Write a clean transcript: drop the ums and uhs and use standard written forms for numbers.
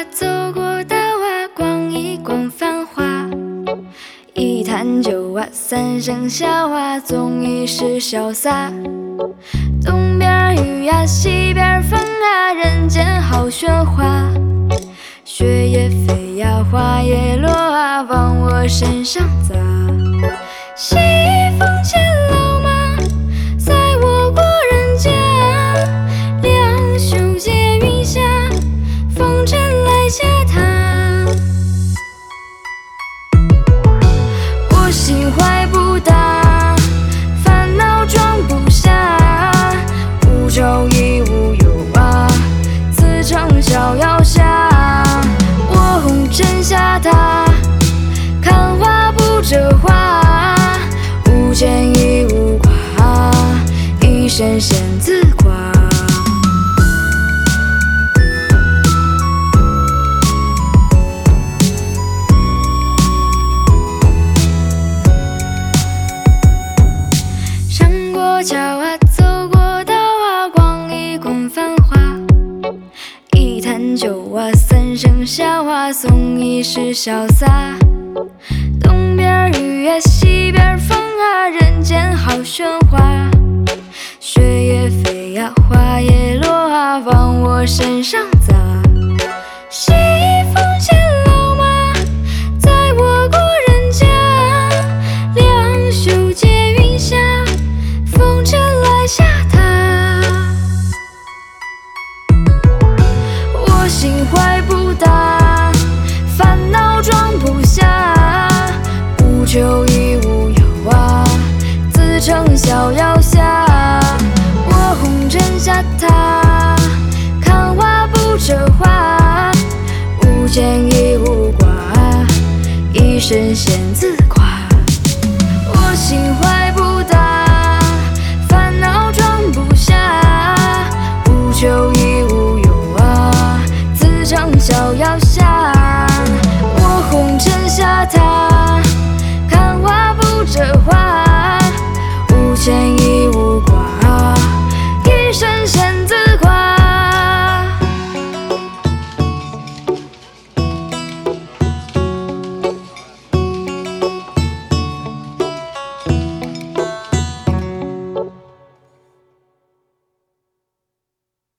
走过道啊，逛一逛繁华。一坛酒啊，三声笑啊，总已是潇洒。东边雨呀，西边风啊，人间好喧哗。雪也飞呀，花也落啊，往我身上砸。西风牵老马，载我过人家。两袖结云霞，风尘来下他。我心怀不大，烦恼装不下。无愁亦无忧啊，自称逍遥侠。我红尘下他，看花不折花。无牵亦无挂，一身仙自挂。上过桥啊，走过道啊，逛一逛繁华。一坛酒啊，三声笑啊，总已是潇洒。东边雨呀，西边风啊，人间好喧哗。雪也飞呀，花也落啊，往我身上